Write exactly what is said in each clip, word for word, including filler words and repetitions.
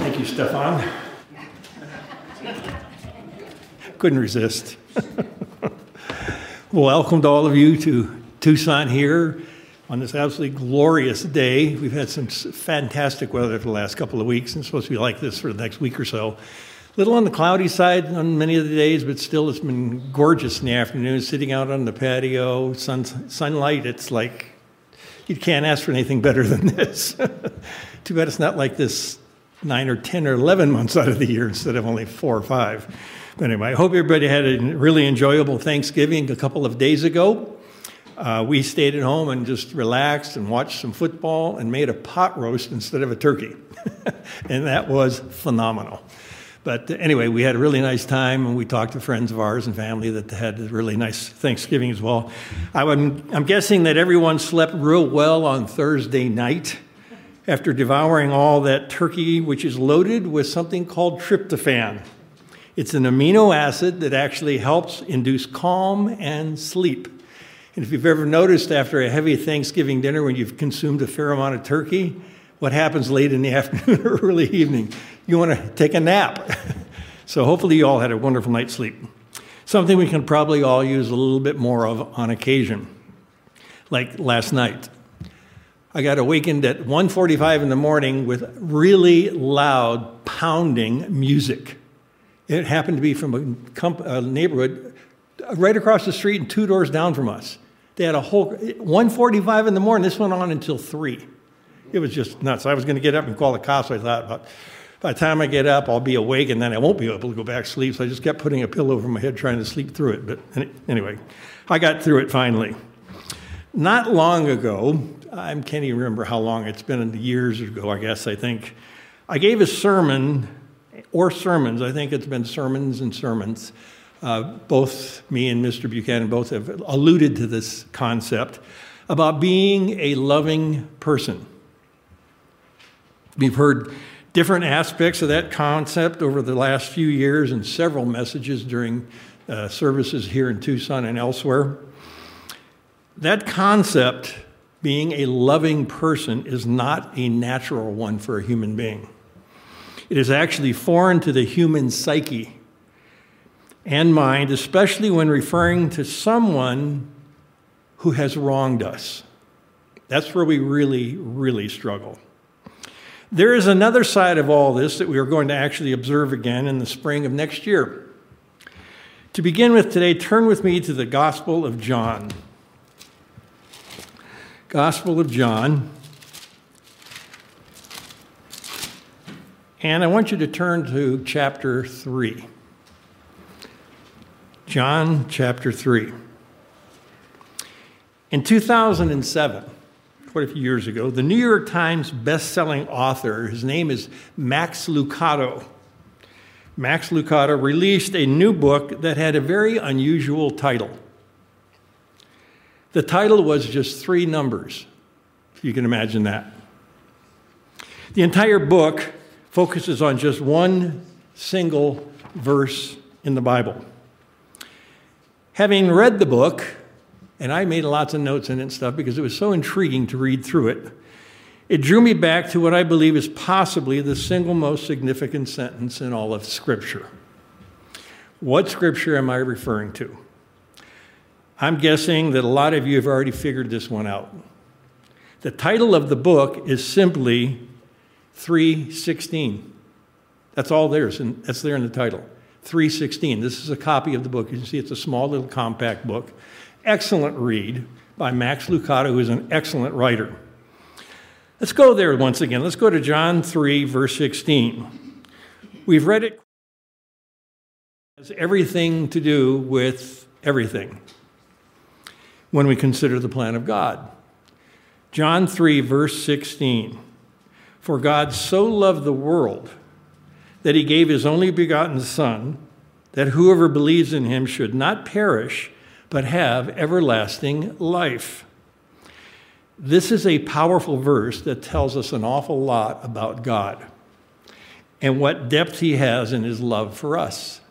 Thank you, Stefan. Couldn't resist. Well, welcome to all of you to Tucson here on this absolutely glorious day. We've had some fantastic weather for the last couple of weeks, and it's supposed to be like this for the next week or so. A little on the cloudy side on many of the days, but still it's been gorgeous in the afternoon, sitting out on the patio, sun, sunlight. It's like you can't ask for anything better than this. Too bad it's not like this nine or ten or eleven months out of the year instead of only four or five. But anyway, I hope everybody had a really enjoyable Thanksgiving a couple of days ago. Uh, we stayed at home and just relaxed and watched some football and made a pot roast instead of a turkey. And that was phenomenal. But anyway, we had a really nice time, and we talked to friends of ours and family that had a really nice Thanksgiving as well. I'm, I'm guessing that everyone slept real well on Thursday night after devouring all that turkey, which is loaded with something called tryptophan. It's an amino acid that actually helps induce calm and sleep. And if you've ever noticed after a heavy Thanksgiving dinner when you've consumed a fair amount of turkey, what happens late in the afternoon or early evening? You want to take a nap. So hopefully you all had a wonderful night's sleep. Something we can probably all use a little bit more of on occasion, like last night. I got awakened at one forty-five in the morning with really loud pounding music. It happened to be from a, comp- a neighborhood right across the street and two doors down from us. They had a whole, one forty-five in the morning, this went on until three. It was just nuts. I was going to get up and call the cops. So I thought, about, by the time I get up, I'll be awake, and then I won't be able to go back to sleep. So I just kept putting a pillow over my head trying to sleep through it. But anyway, I got through it finally. Not long ago, I can't even remember how long it's been, years ago, I guess, I think, I gave a sermon, or sermons, I think it's been sermons and sermons. Uh, both me and Mister Buchanan both have alluded to this concept about being a loving person. We've heard different aspects of that concept over the last few years in several messages during uh, services here in Tucson and elsewhere. That concept, being a loving person, is not a natural one for a human being. It is actually foreign to the human psyche and mind, especially when referring to someone who has wronged us. That's where we really, really struggle. There is another side of all this that we are going to actually observe again in the spring of next year. To begin with today, turn with me to the Gospel of John. Gospel of John. And I want you to turn to chapter three. John chapter three. In two thousand seven, quite a few years ago, the New York Times best-selling author, his name is Max Lucado. Max Lucado released a new book that had a very unusual title. The title was just three numbers, if you can imagine that. The entire book focuses on just one single verse in the Bible. Having read the book, and I made lots of notes in it and stuff because it was so intriguing to read through it, it drew me back to what I believe is possibly the single most significant sentence in all of Scripture. What Scripture am I referring to? I'm guessing that a lot of you have already figured this one out. The title of the book is simply three sixteen. That's all there is, and that's there in the title. three sixteen. This is a copy of the book. You can see it's a small little compact book. Excellent read by Max Lucado, who is an excellent writer. Let's go there once again. Let's go to John three, verse sixteen. We've read it. It has everything to do with everything when we consider the plan of God. John three, verse sixteen. For God so loved the world that he gave his only begotten Son, that whoever believes in him should not perish, but have everlasting life. This is a powerful verse that tells us an awful lot about God and what depth he has in his love for us.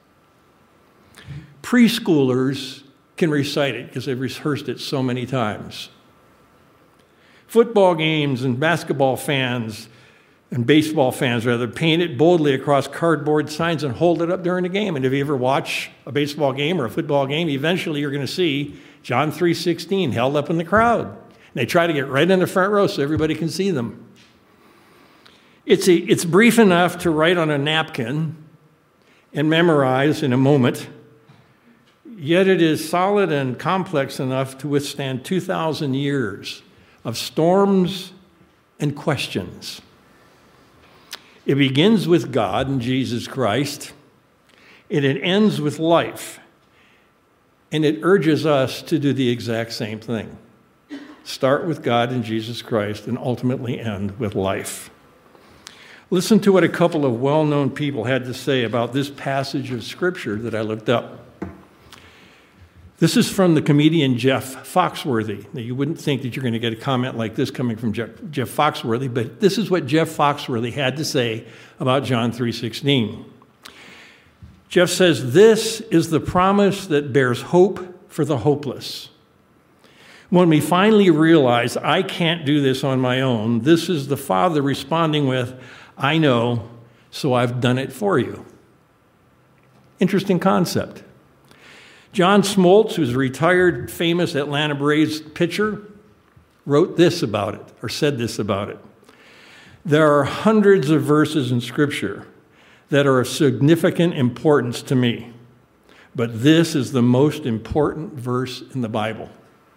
Preschoolers can recite it because they've rehearsed it so many times. Football games and basketball fans and baseball fans rather, paint it boldly across cardboard signs and hold it up during the game. And if you ever watch a baseball game or a football game, eventually you're going to see John three sixteen held up in the crowd. And they try to get right in the front row so everybody can see them. It's, a, it's brief enough to write on a napkin and memorize in a moment, yet it is solid and complex enough to withstand two thousand years of storms and questions. It begins with God and Jesus Christ, and it ends with life. And it urges us to do the exact same thing. Start with God and Jesus Christ and ultimately end with life. Listen to what a couple of well-known people had to say about this passage of Scripture that I looked up. This is from the comedian Jeff Foxworthy. Now, you wouldn't think that you're going to get a comment like this coming from Jeff, Jeff Foxworthy, but this is what Jeff Foxworthy had to say about John three sixteen. Jeff says, "This is the promise that bears hope for the hopeless. When we finally realize I can't do this on my own, this is the Father responding with, 'I know, so I've done it for you.'" Interesting concept. John Smoltz, who's a retired famous Atlanta Braves pitcher, wrote this about it, or said this about it. "There are hundreds of verses in Scripture that are of significant importance to me, but this is the most important verse in the Bible."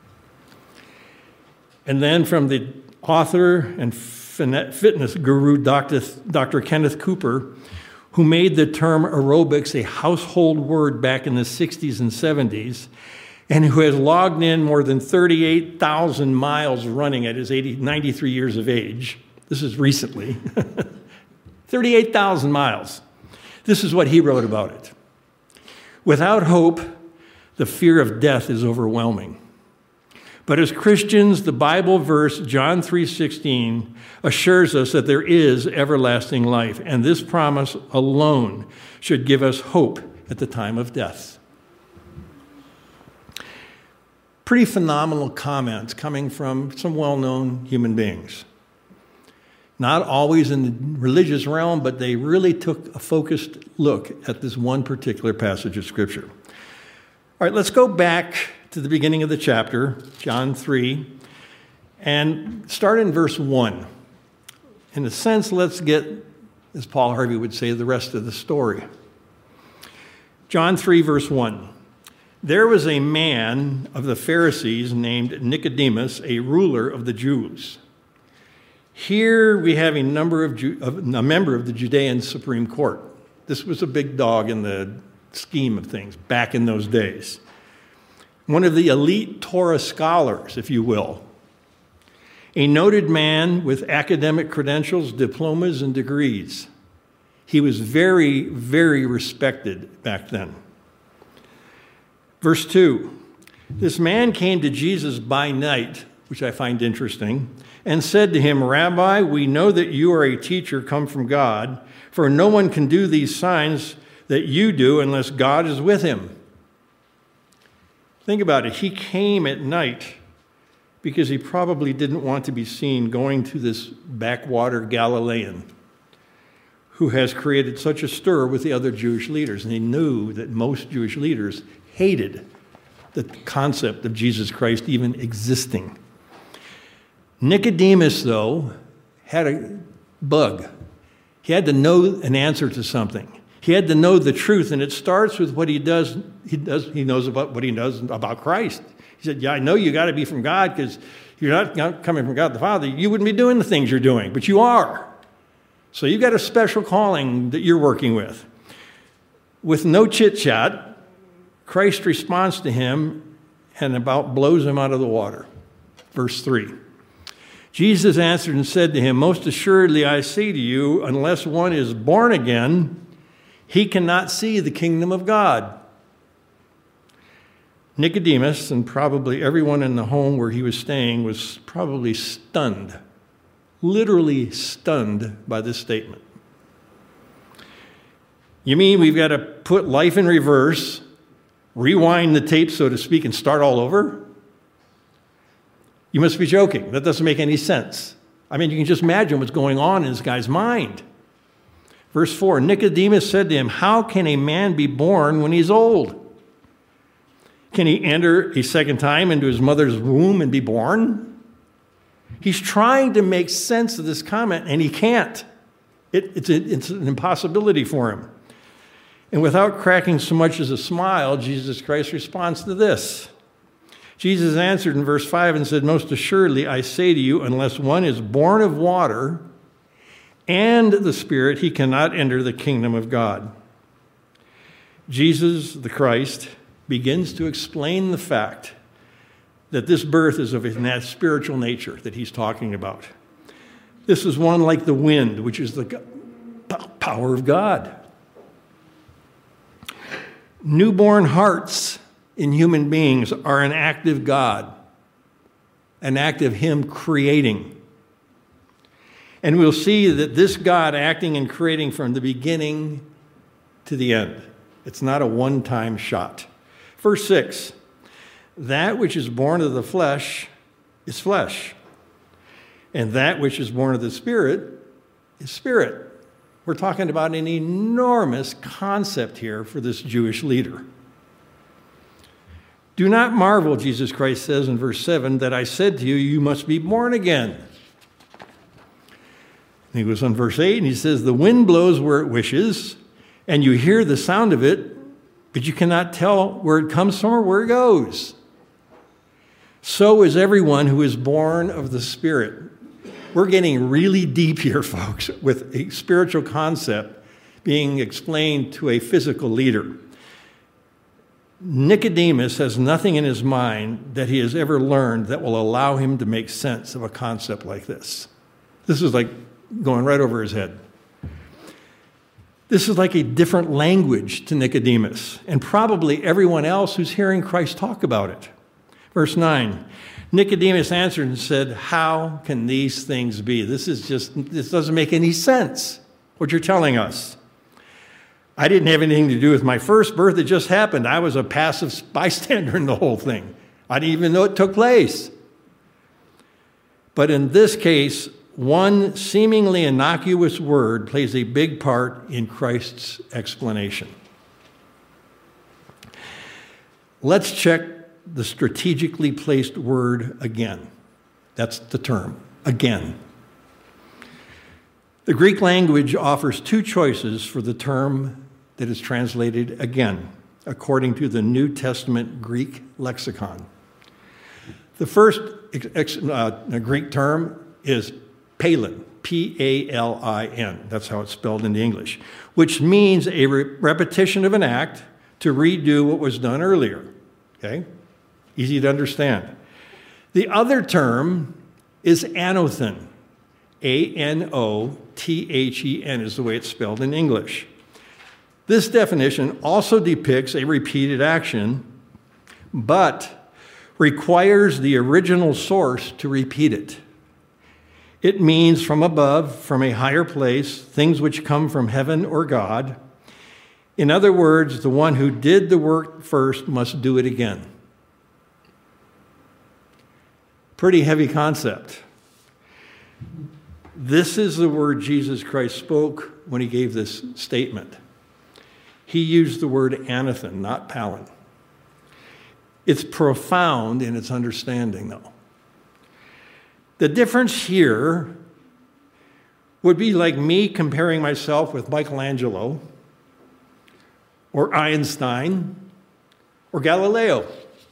And then from the author and fitness guru, Doctor Doctor Kenneth Cooper, who made the term aerobics a household word back in the sixties and seventies, and who has logged in more than thirty-eight thousand miles running at his eighty, ninety-three years of age. This is recently. thirty-eight thousand miles. This is what he wrote about it. "Without hope, the fear of death is overwhelming. But as Christians, the Bible verse John three sixteen assures us that there is everlasting life, and this promise alone should give us hope at the time of death." Pretty phenomenal comments coming from some well-known human beings. Not always in the religious realm, but they really took a focused look at this one particular passage of Scripture. All right, let's go back to the beginning of the chapter, John three, and start in verse one. In a sense, let's get, as Paul Harvey would say, the rest of the story. John three, verse one. "There was a man of the Pharisees named Nicodemus, a ruler of the Jews." Here we have a, number of Ju- a member of the Judean Supreme Court. This was a big dog in the scheme of things back in those days. One of the elite Torah scholars, if you will. A noted man with academic credentials, diplomas, and degrees. He was very, very respected back then. Verse two, "This man came to Jesus by night," which I find interesting, "and said to him, 'Rabbi, we know that you are a teacher come from God, for no one can do these signs that you do unless God is with him.'" Think about it. He came at night because he probably didn't want to be seen going to this backwater Galilean who has created such a stir with the other Jewish leaders. And he knew that most Jewish leaders hated the concept of Jesus Christ even existing. Nicodemus, though, had a bug. He had to know an answer to something. He had to know the truth, and it starts with what he does. He does. He knows about what he knows about Christ. He said, "Yeah, I know you got to be from God because you're not, not coming from God the Father. You wouldn't be doing the things you're doing, but you are. So you've got a special calling that you're working with." With no chit-chat, Christ responds to him and about blows him out of the water. Verse three. "Jesus answered and said to him, 'Most assuredly I say to you, unless one is born again, he cannot see the kingdom of God.'" Nicodemus, and probably everyone in the home where he was staying, was probably stunned, literally stunned by this statement. "You mean we've got to put life in reverse, rewind the tape, so to speak, and start all over? You must be joking. That doesn't make any sense. I mean, you can just imagine what's going on in this guy's mind. Verse four, Nicodemus said to him, how can a man be born when he's old? Can he enter a second time into his mother's womb and be born? He's trying to make sense of this comment, and he can't. It, it's, a, it's an impossibility for him. And without cracking so much as a smile, Jesus Christ responds to this. Jesus answered in verse five and said, most assuredly, I say to you, unless one is born of water and the Spirit, he cannot enter the kingdom of God. Jesus, the Christ, begins to explain the fact that this birth is of a spiritual nature that he's talking about. This is one like the wind, which is the power of God. Newborn hearts in human beings are an act of God, an act of him creating. And we'll see that this God acting and creating from the beginning to the end. It's not a one-time shot. Verse six, that which is born of the flesh is flesh, and that which is born of the Spirit is spirit. We're talking about an enormous concept here for this Jewish leader. Do not marvel, Jesus Christ says in verse seven, that I said to you, you must be born again. And he goes on verse eight, and he says, the wind blows where it wishes, and you hear the sound of it, but you cannot tell where it comes from or where it goes. So is everyone who is born of the Spirit. We're getting really deep here, folks, with a spiritual concept being explained to a physical leader. Nicodemus has nothing in his mind that he has ever learned that will allow him to make sense of a concept like this. This is like going right over his head. This is like a different language to Nicodemus and probably everyone else who's hearing Christ talk about it. Verse nine, Nicodemus answered and said, how can these things be? This is just, this doesn't make any sense, what you're telling us. I didn't have anything to do with my first birth. It just happened. I was a passive bystander in the whole thing. I didn't even know it took place. But in this case, one seemingly innocuous word plays a big part in Christ's explanation. Let's check the strategically placed word again. That's the term, again. The Greek language offers two choices for the term that is translated again, according to the New Testament Greek lexicon. The first uh, Greek term is palin, P A L I N. That's how it's spelled in the English, which means a re- repetition of an act to redo what was done earlier. Okay? Easy to understand. The other term is anothen. A N O T H E N is the way it's spelled in English. This definition also depicts a repeated action, but requires the original source to repeat it. It means from above, from a higher place, things which come from heaven or God. In other words, the one who did the work first must do it again. Pretty heavy concept. This is the word Jesus Christ spoke when he gave this statement. He used the word anothen, not palin. It's profound in its understanding, though. The difference here would be like me comparing myself with Michelangelo or Einstein or Galileo.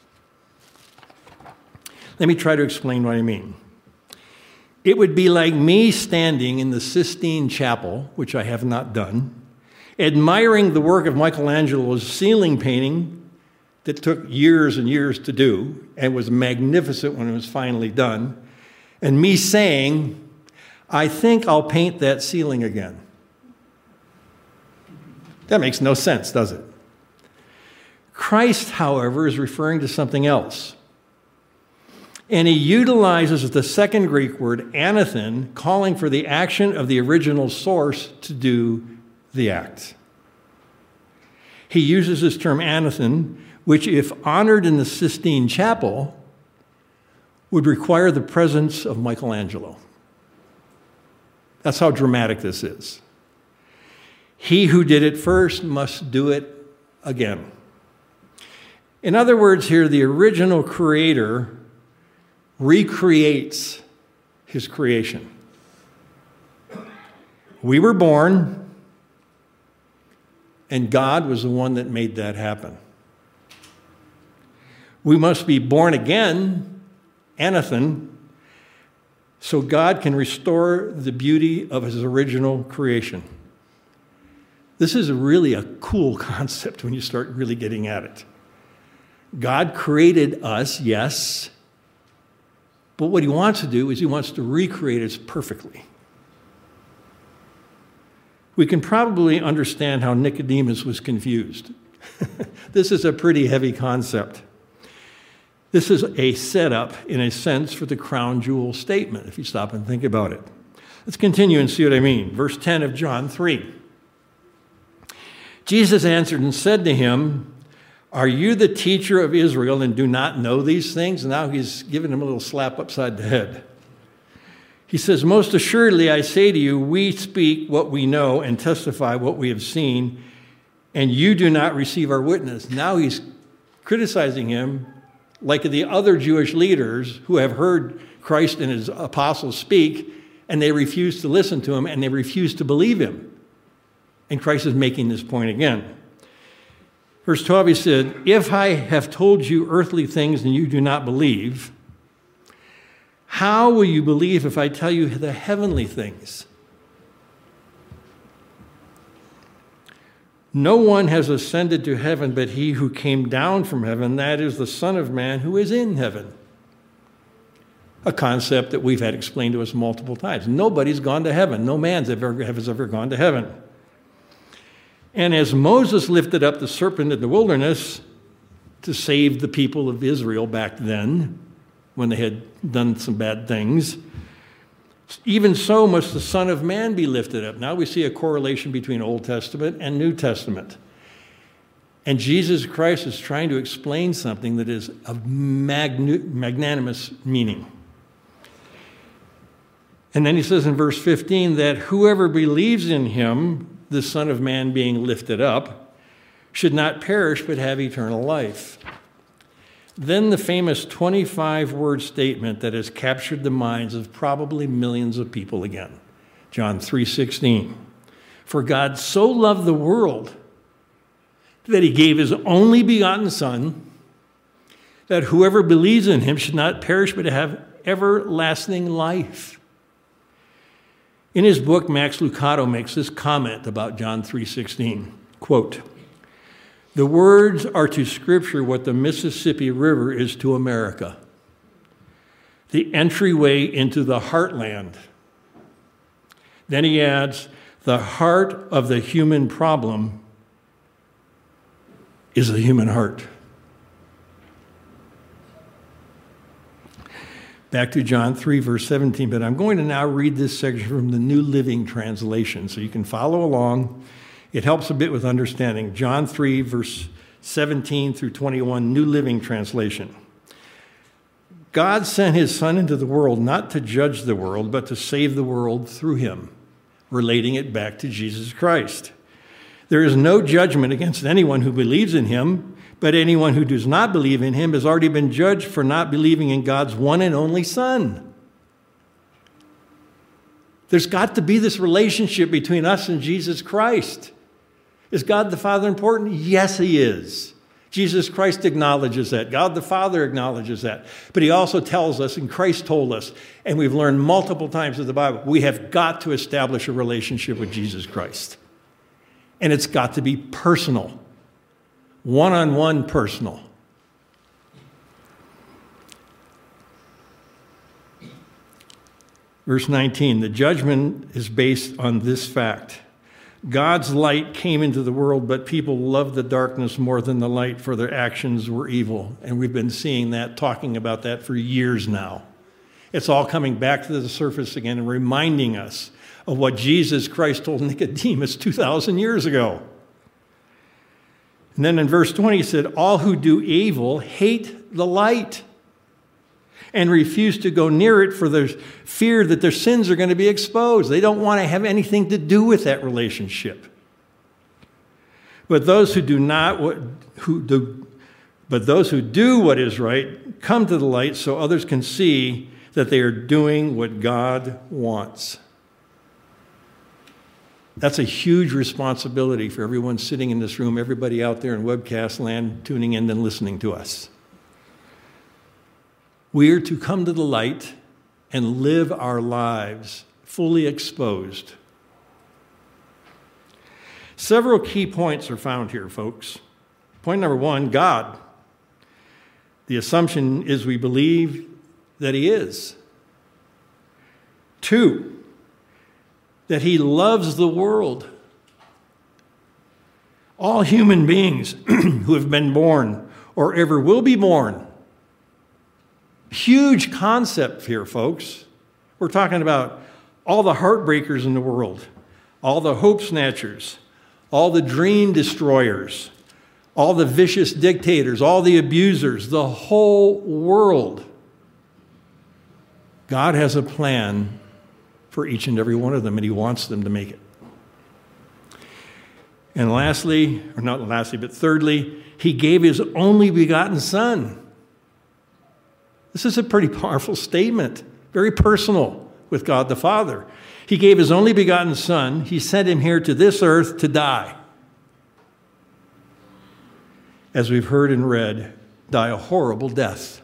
Let me try to explain what I mean. It would be like me standing in the Sistine Chapel, which I have not done, admiring the work of Michelangelo's ceiling painting that took years and years to do and was magnificent when it was finally done, and me saying, I think I'll paint that ceiling again. That makes no sense, does it? Christ, however, is referring to something else. And he utilizes the second Greek word, anothen, calling for the action of the original source to do the act. He uses this term anothen, which, if honored in the Sistine Chapel, would require the presence of Michelangelo. That's how dramatic this is. He who did it first must do it again. In other words, here, the original creator recreates his creation. We were born, and God was the one that made that happen. We must be born again, anathen, so God can restore the beauty of his original creation. This is really a cool concept when you start really getting at it. God created us, yes, but what he wants to do is he wants to recreate us perfectly. We can probably understand how Nicodemus was confused. This is a pretty heavy concept. This is a setup, in a sense, for the crown jewel statement, if you stop and think about it. Let's continue and see what I mean. Verse ten of John three. Jesus answered and said to him, "Are you the teacher of Israel and do not know these things?" Now he's giving him a little slap upside the head. He says, "Most assuredly, I say to you, we speak what we know and testify what we have seen, and you do not receive our witness." Now he's criticizing him like the other Jewish leaders who have heard Christ and his apostles speak, and they refuse to listen to him, and they refuse to believe him. And Christ is making this point again. Verse twelve, he said, "If I have told you earthly things and you do not believe, how will you believe if I tell you the heavenly things? No one has ascended to heaven but he who came down from heaven, that is the Son of Man who is in heaven." A concept that we've had explained to us multiple times. Nobody's gone to heaven. No man has ever, has ever gone to heaven. And as Moses lifted up the serpent in the wilderness to save the people of Israel back then, when they had done some bad things, even so must the Son of Man be lifted up. Now we see a correlation between Old Testament and New Testament. And Jesus Christ is trying to explain something that is of magn- magnanimous meaning. And then he says in verse fifteen that whoever believes in him, the Son of Man being lifted up, should not perish but have eternal life. Then the famous twenty-five word statement that has captured the minds of probably millions of people again. John three sixteen. "For God so loved the world that he gave his only begotten Son, that whoever believes in him should not perish but have everlasting life." In his book, Max Lucado makes this comment about John three sixteen. Quote, "The words are to Scripture what the Mississippi River is to America, the entryway into the heartland." Then he adds, "The heart of the human problem is the human heart." Back to John three, verse seventeen, but I'm going to now read this section from the New Living Translation so you can follow along. It helps a bit with understanding. John three, verse seventeen through twenty-one, New Living Translation. "God sent his Son into the world not to judge the world, but to save the world through him," relating it back to Jesus Christ. "There is no judgment against anyone who believes in him, but anyone who does not believe in him has already been judged for not believing in God's one and only Son." There's got to be this relationship between us and Jesus Christ. Is God the Father important? Yes, he is. Jesus Christ acknowledges that. God the Father acknowledges that. But he also tells us, and Christ told us, and we've learned multiple times in the Bible, we have got to establish a relationship with Jesus Christ. And it's got to be personal. One-on-one personal. Verse nineteen, the judgment is based on this fact. God's light came into the world, but people loved the darkness more than the light, for their actions were evil. And we've been seeing that, talking about that for years now. It's all coming back to the surface again and reminding us of what Jesus Christ told Nicodemus two thousand years ago. And then in verse twenty, he said, "All who do evil hate the light and refuse to go near it for their fear that their sins are going to be exposed. They don't want to have anything to do with that relationship. But those who do not, what, who do, but those who do what is right come to the light so others can see that they are doing what God wants. That's a huge responsibility for everyone sitting in this room, everybody out there in webcast land tuning in and listening to us. We are to come to the light and live our lives fully exposed. Several key points are found here, folks. Point number one, God. The assumption is we believe that He is. Two, that He loves the world. All human beings who have been born or ever will be born. Huge concept here, folks. We're talking about all the heartbreakers in the world, all the hope snatchers, all the dream destroyers, all the vicious dictators, all the abusers, the whole world. God has a plan for each and every one of them, and He wants them to make it. And lastly, or not lastly, but thirdly, He gave His only begotten Son. This is a pretty powerful statement, very personal with God the Father. He gave His only begotten Son. He sent Him here to this earth to die. As we've heard and read, die a horrible death.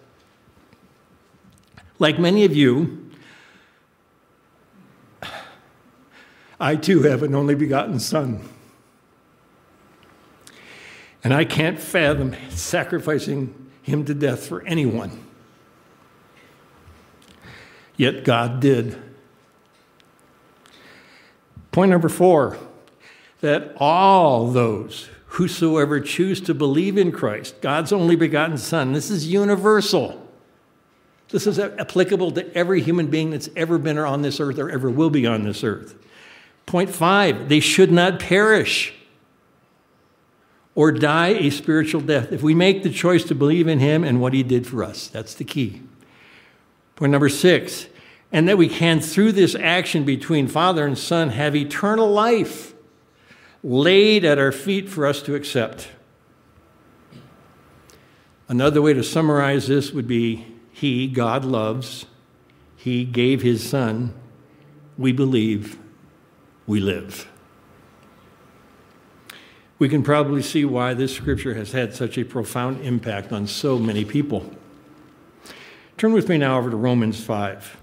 Like many of you, I too have an only begotten Son. And I can't fathom sacrificing Him to death for anyone. Yet God did. Point number four, that all those whosoever choose to believe in Christ, God's only begotten Son, this is universal. This is applicable to every human being that's ever been on this earth or ever will be on this earth. Point five, they should not perish or die a spiritual death if we make the choice to believe in Him and what He did for us. That's the key. Point number six, and that we can, through this action between Father and Son, have eternal life laid at our feet for us to accept. Another way to summarize this would be, He, God, loves. He gave His Son. We believe. We live. We can probably see why this scripture has had such a profound impact on so many people. Turn with me now over to Romans five.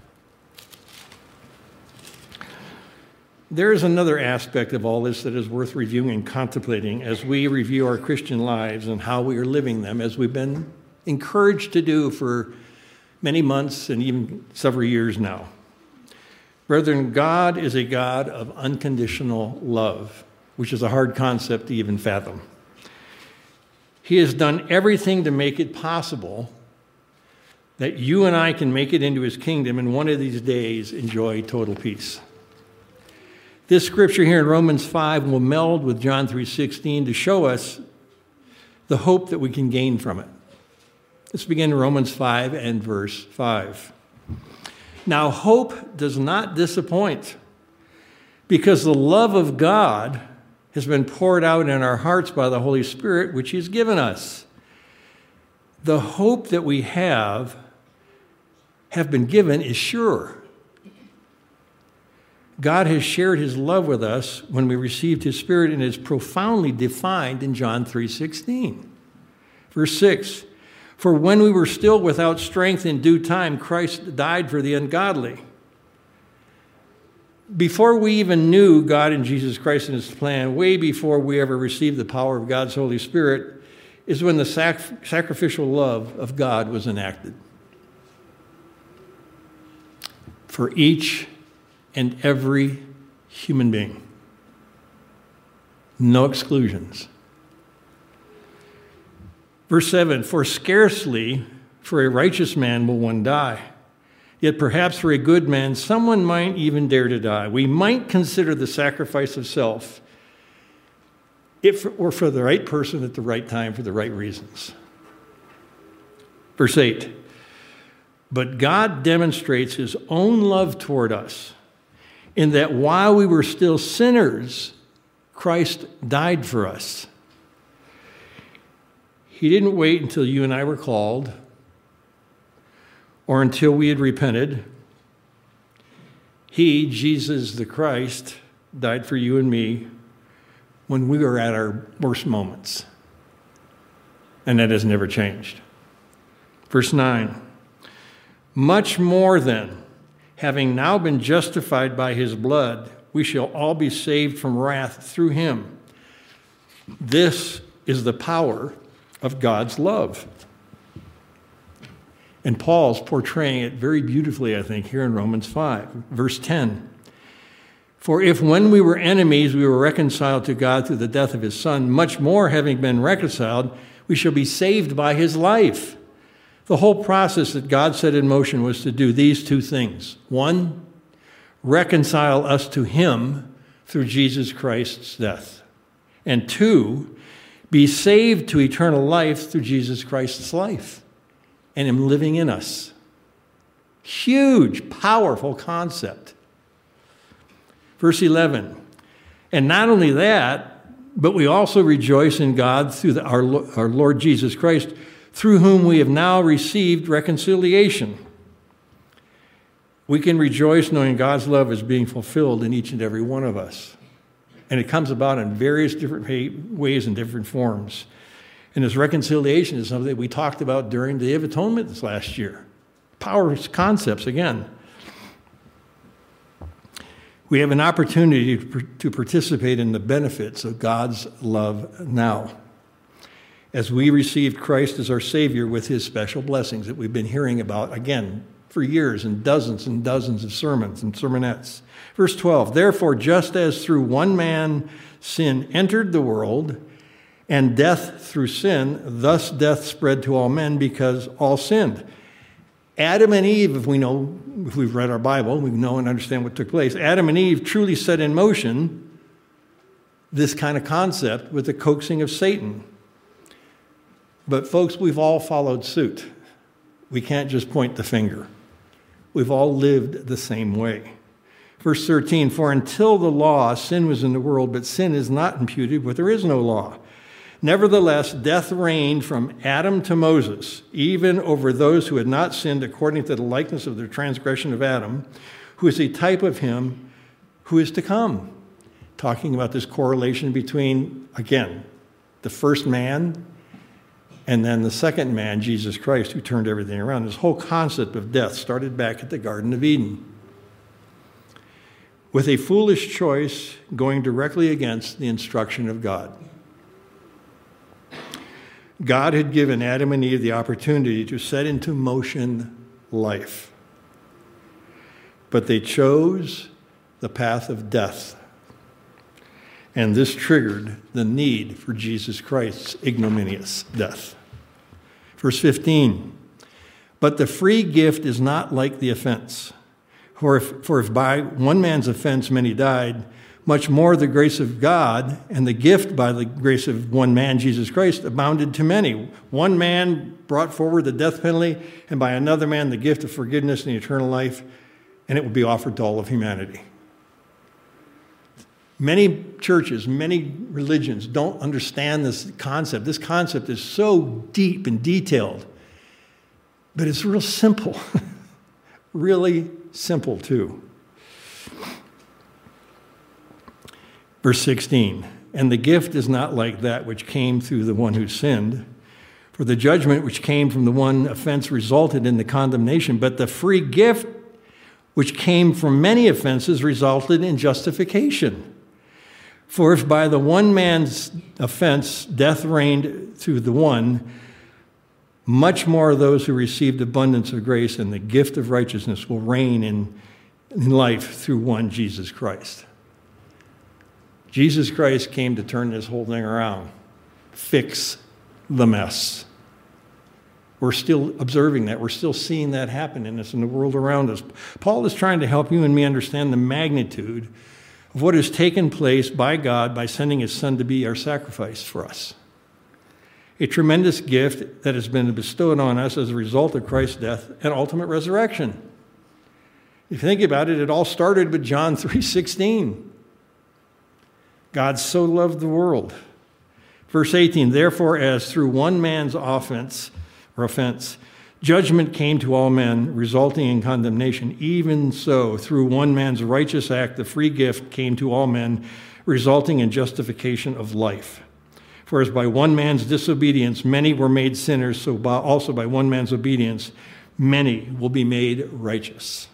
There is another aspect of all this that is worth reviewing and contemplating as we review our Christian lives and how we are living them, as we've been encouraged to do for many months and even several years now. Brethren, God is a God of unconditional love, which is a hard concept to even fathom. He has done everything to make it possible that you and I can make it into His kingdom and one of these days enjoy total peace. This scripture here in Romans five will meld with John three sixteen to show us the hope that we can gain from it. Let's begin in Romans five and verse five. Now, hope does not disappoint, because the love of God has been poured out in our hearts by the Holy Spirit, which He has given us. The hope that we have, have been given is sure. God has shared His love with us when we received His Spirit, and is profoundly defined in John three sixteen. Verse six, for when we were still without strength in due time, Christ died for the ungodly. Before we even knew God and Jesus Christ and His plan, way before we ever received the power of God's Holy Spirit, is when the sac- sacrificial love of God was enacted. For each and every human being. No exclusions. Verse seven, for scarcely for a righteous man will one die. Yet perhaps for a good man, someone might even dare to die. We might consider the sacrifice of self if it were for the right person at the right time for the right reasons. Verse eight, But God demonstrates his own love toward us in that while we were still sinners, Christ died for us. He didn't wait until you and I were called or until we had repented. He, Jesus the Christ, died for you and me when we were at our worst moments. And that has never changed. Verse nine, much more then, having now been justified by his blood, we shall all be saved from wrath through him. This is the power of God's love. And Paul's portraying it very beautifully, I think, here in Romans five, verse ten. For if when we were enemies, we were reconciled to God through the death of his Son, much more having been reconciled, we shall be saved by his life. The whole process that God set in motion was to do these two things. One, reconcile us to him through Jesus Christ's death. And two, be saved to eternal life through Jesus Christ's life and him living in us. Huge, powerful concept. Verse eleven, and not only that, but we also rejoice in God through the, our, our Lord Jesus Christ, through whom we have now received reconciliation. We can rejoice knowing God's love is being fulfilled in each and every one of us. And it comes about in various different ways and different forms. And this reconciliation is something that we talked about during the Day of Atonement this last year. Power concepts again. We have an opportunity to participate in the benefits of God's love now, as we received Christ as our Savior with his special blessings that we've been hearing about, again, for years in dozens and dozens of sermons and sermonettes. Verse twelve, therefore, just as through one man sin entered the world, and death through sin, thus death spread to all men because all sinned. Adam and Eve, if we know, if we've read our Bible, we know and understand what took place. Adam and Eve truly set in motion this kind of concept with the coaxing of Satan. But folks, we've all followed suit. We can't just point the finger. We've all lived the same way. Verse thirteen, for until the law, sin was in the world, but sin is not imputed where there is no law. Nevertheless, death reigned from Adam to Moses, even over those who had not sinned according to the likeness of the transgression of Adam, who is a type of him who is to come. Talking about this correlation between, again, the first man and then the second man, Jesus Christ, who turned everything around. This whole concept of death started back at the Garden of Eden, with a foolish choice going directly against the instruction of God. God had given Adam and Eve the opportunity to set into motion life. But they chose the path of death. And this triggered the need for Jesus Christ's ignominious death. Verse fifteen, but the free gift is not like the offense. For if, for if by one man's offense many died, much more the grace of God and the gift by the grace of one man, Jesus Christ, abounded to many. One man brought forward the death penalty, and by another man the gift of forgiveness and eternal life, and it will be offered to all of humanity. Many churches, many religions don't understand this concept. This concept is so deep and detailed, but it's real simple. Really simple, too. Verse sixteen, and the gift is not like that which came through the one who sinned. For the judgment which came from the one offense resulted in the condemnation, but the free gift which came from many offenses resulted in justification. For if by the one man's offense death reigned through the one, much more those who received abundance of grace and the gift of righteousness will reign in, in life through one, Jesus Christ. Jesus Christ came to turn this whole thing around, fix the mess. We're still observing that. We're still seeing that happen in us in the world around us. Paul is trying to help you and me understand the magnitude of what has taken place by God by sending his Son to be our sacrifice for us. a tremendous gift that has been bestowed on us as a result of Christ's death and ultimate resurrection. If you think about it, it all started with John three sixteen. God so loved the world. Verse eighteen, therefore, as through one man's offense or offense, judgment came to all men, resulting in condemnation, even so, through one man's righteous act, the free gift came to all men, resulting in justification of life. For as by one man's disobedience many were made sinners, so by, also by one man's obedience many will be made righteous.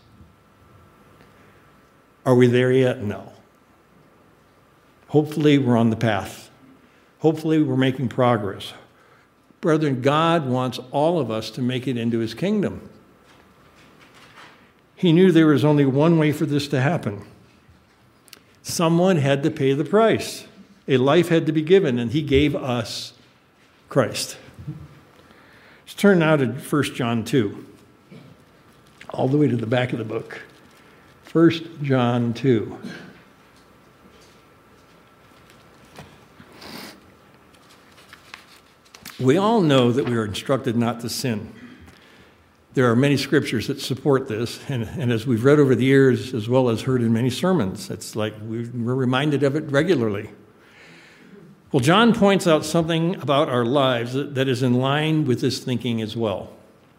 Are we there yet? No. Hopefully we're on the path. Hopefully we're making progress. Brethren, God wants all of us to make it into his kingdom. He knew there was only one way for this to happen. Someone had to pay the price. A life had to be given, and he gave us Christ. Let's turn now to First John two, all the way to the back of the book. First John two. We all know that we are instructed not to sin. There are many scriptures that support this, and, and as we've read over the years, as well as heard in many sermons, it's like we're reminded of it regularly. Well, John points out something about our lives that, that is in line with this thinking as well.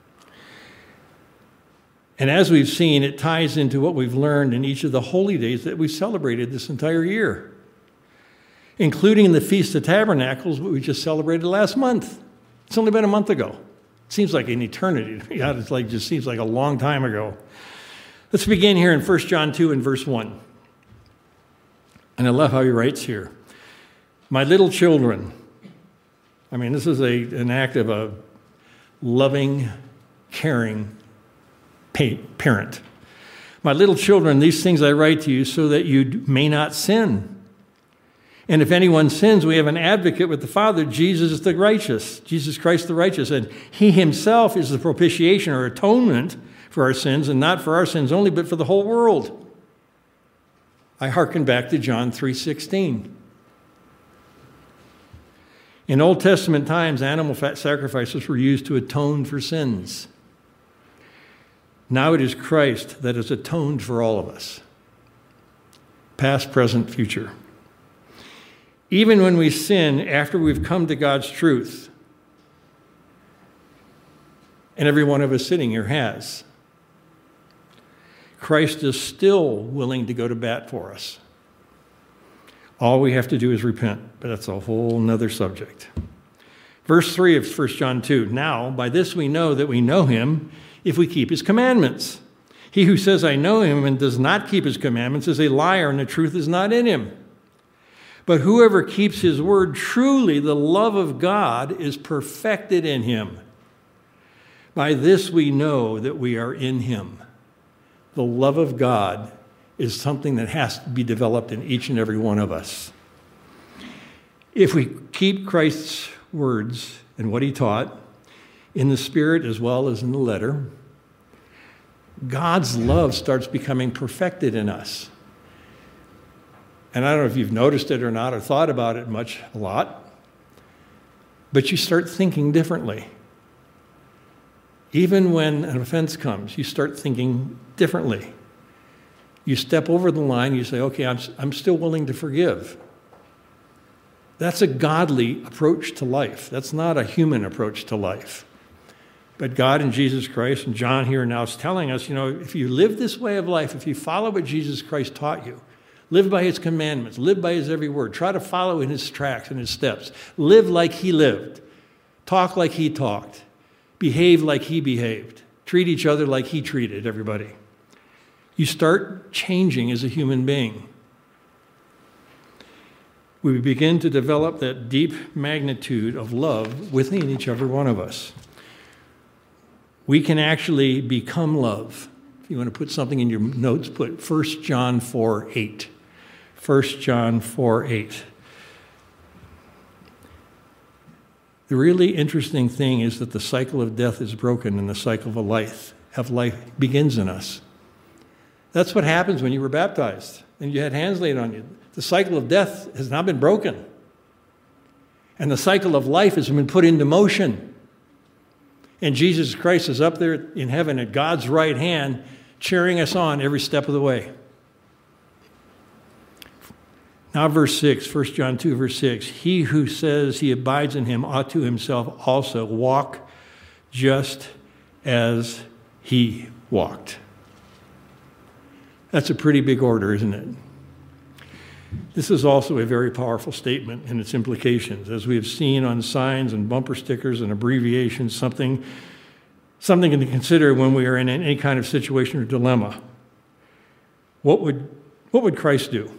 And as we've seen, it ties into what we've learned in each of the holy days that we've celebrated this entire year, including the Feast of Tabernacles, what we just celebrated last month. It's only been a month ago. It seems like an eternity to me. It's like just seems like a long time ago. Let's begin here in First John two and verse one. And I love how he writes here. My little children. I mean, this is a, an act of a loving, caring parent. My little children, these things I write to you so that you may not sin. And if anyone sins, we have an advocate with the Father, Jesus the righteous, Jesus Christ the righteous. And he himself is the propitiation or atonement for our sins, and not for our sins only, but for the whole world. I hearken back to John three sixteen. In Old Testament times, animal fat sacrifices were used to atone for sins. Now it is Christ that has atoned for all of us, past, present, future. Even when we sin after we've come to God's truth, and every one of us sitting here has, Christ is still willing to go to bat for us. All we have to do is repent, but that's a whole nother subject. Verse three of First John two, now by this we know that we know him if we keep his commandments. He who says, I know him, and does not keep his commandments is a liar, and the truth is not in him. But whoever keeps his word, truly the love of God is perfected in him. By this we know that we are in him. The love of God is something that has to be developed in each and every one of us. If we keep Christ's words and what he taught in the spirit as well as in the letter, God's love starts becoming perfected in us. And I don't know if you've noticed it or not or thought about it much, a lot, but you start thinking differently. Even when an offense comes, you start thinking differently. You step over the line, you say, okay, I'm, I'm still willing to forgive. That's a godly approach to life. That's not a human approach to life. But God and Jesus Christ, and John here now is telling us, you know, if you live this way of life, if you follow what Jesus Christ taught you, live by his commandments, live by his every word, try to follow in his tracks and his steps, live like he lived, talk like he talked, behave like he behaved, treat each other like he treated everybody. You start changing as a human being. We begin to develop that deep magnitude of love within each every one of us. We can actually become love. If you want to put something in your notes, put First John four eight. First John four eight. The really interesting thing is that the cycle of death is broken and the cycle of life, of life begins in us. That's what happens when you were baptized and you had hands laid on you. The cycle of death has now been broken. And the cycle of life has been put into motion. And Jesus Christ is up there in heaven at God's right hand, cheering us on every step of the way. Now verse six, First John two, verse six. He who says he abides in him ought to himself also walk just as he walked. That's a pretty big order, isn't it? This is also a very powerful statement in its implications. As we have seen on signs and bumper stickers and abbreviations, something, something to consider when we are in any kind of situation or dilemma. What would, what would Christ do?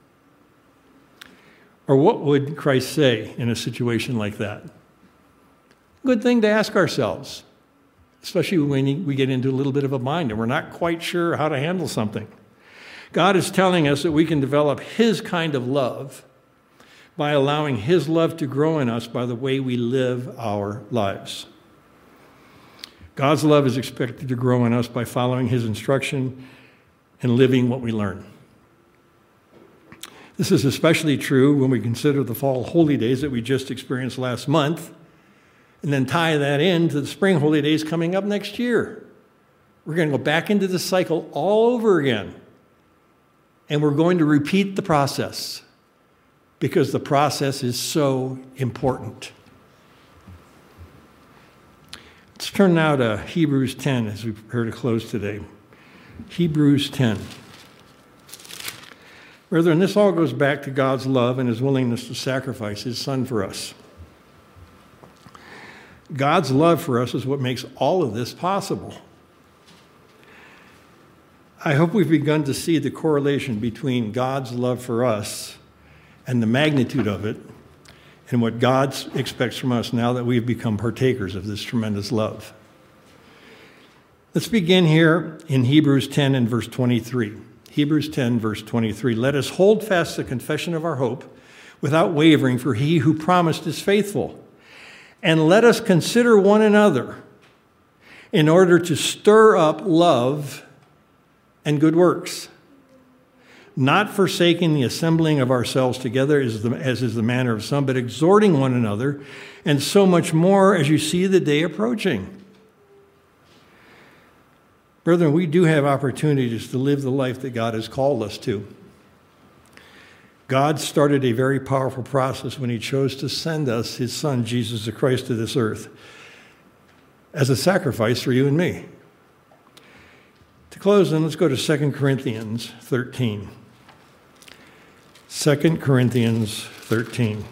Or what would Christ say in a situation like that? Good thing to ask ourselves, especially when we get into a little bit of a bind and we're not quite sure how to handle something. God is telling us that we can develop His kind of love by allowing His love to grow in us by the way we live our lives. God's love is expected to grow in us by following His instruction and living what we learn. This is especially true when we consider the fall holy days that we just experienced last month, and then tie that into the spring holy days coming up next year. We're going to go back into the cycle all over again. And we're going to repeat the process because the process is so important. Let's turn now to Hebrews ten as we prepare to close today. Hebrews ten. Brethren, this all goes back to God's love and His willingness to sacrifice His Son for us. God's love for us is what makes all of this possible. I hope we've begun to see the correlation between God's love for us and the magnitude of it and what God expects from us now that we've become partakers of this tremendous love. Let's begin here in Hebrews ten and verse twenty-three. Hebrews ten, verse twenty-three. Let us hold fast the confession of our hope without wavering, for He who promised is faithful. And let us consider one another in order to stir up love and good works, not forsaking the assembling of ourselves together as, the, as is the manner of some, but exhorting one another, and so much more as you see the day approaching. Brethren, we do have opportunities to live the life that God has called us to. God started a very powerful process when He chose to send us His Son, Jesus Christ, to this earth as a sacrifice for you and me. To close, then, let's go to Second Corinthians thirteen. Second Corinthians thirteen.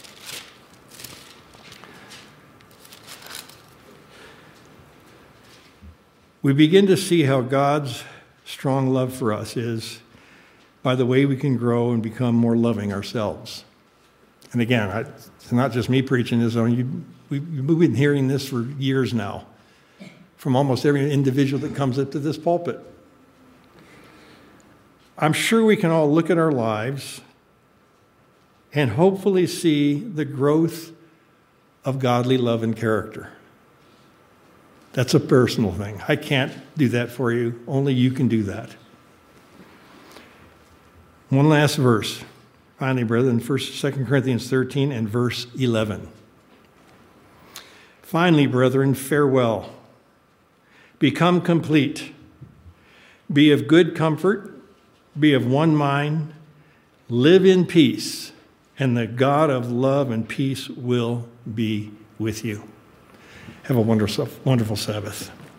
We begin to see how God's strong love for us is by the way we can grow and become more loving ourselves. And again, I, it's not just me preaching this. You, we, we've been hearing this for years now from almost every individual that comes up to this pulpit. I'm sure we can all look at our lives and hopefully see the growth of godly love and character. That's a personal thing. I can't do that for you. Only you can do that. One last verse. Finally, brethren, First, Second Corinthians thirteen and verse eleven. Finally, brethren, farewell. Become complete. Be of good comfort. Be of one mind. Live in peace. And the God of love and peace will be with you. Have a wonderful, wonderful Sabbath.